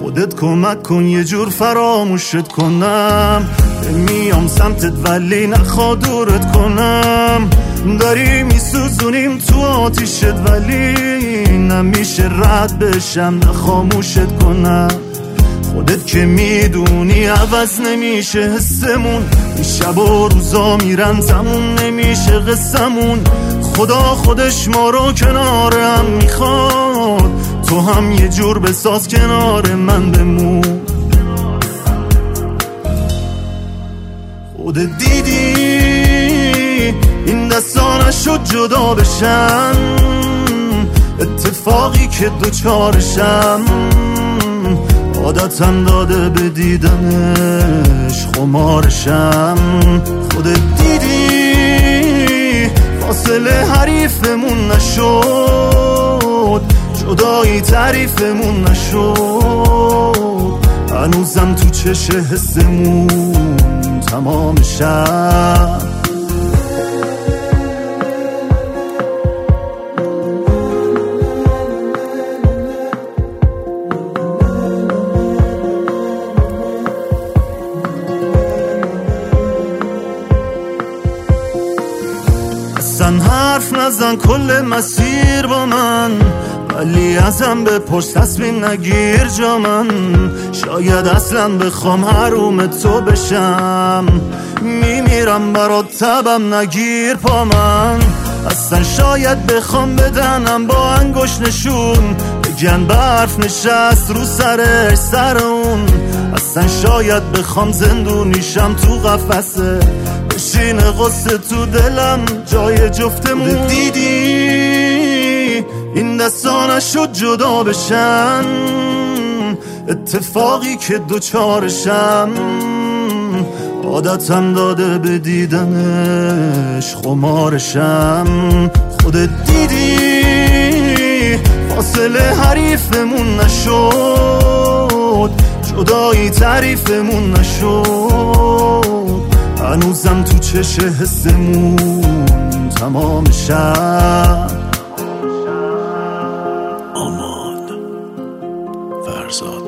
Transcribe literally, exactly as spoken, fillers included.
خودت کمک کن یه جور فراموشت کنم. میام سمتت ولی نخوا دورت کنم. داری میسوزونیم تو آتیشت ولی نمیشه رد بشم نه خاموشت کنم. خودت که میدونی عوض نمیشه حسمون. این شب و روزا میرن تموم نمیشه قصمون. خدا خودش ما رو کنار هم میخواد. تو هم یه جور بساز کنار من بمون. خودت دیدی این دستا نشد جدا بشن. اتفاقی که دوچارشم عادتم داده به دیدنش خمارشم. خودت دیدی فاصله حریفمون نشد. جدایی تعریفمون نشد. هنوزم تو چش حسمون تمام شب. اصلا حرف نزن کل مسیر با من. ولی ازم بپرس تصمیم نگیر جا من. شاید اصلا بخوام حروم تو بشم. میمیرم برات تبم نگیر پا من. اصلا شاید بخوام بدنم با انگوش نشون. بگن برف نشست رو سرش سر اون. اصلا شاید بخوام زندونیشم تو قفسه. بشینه غصه تو دلم جای جفتمون. دیدی این دستا نشد جدا بشن. اتفاقی که دوچارشم عادتم داده به دیدنش خمارشم. خودت دیدی فاصله حریفمون نشد. جدایی تعریفمون نشد. هنوزم تو چش حسمون تمام شب. آمان فرزاد.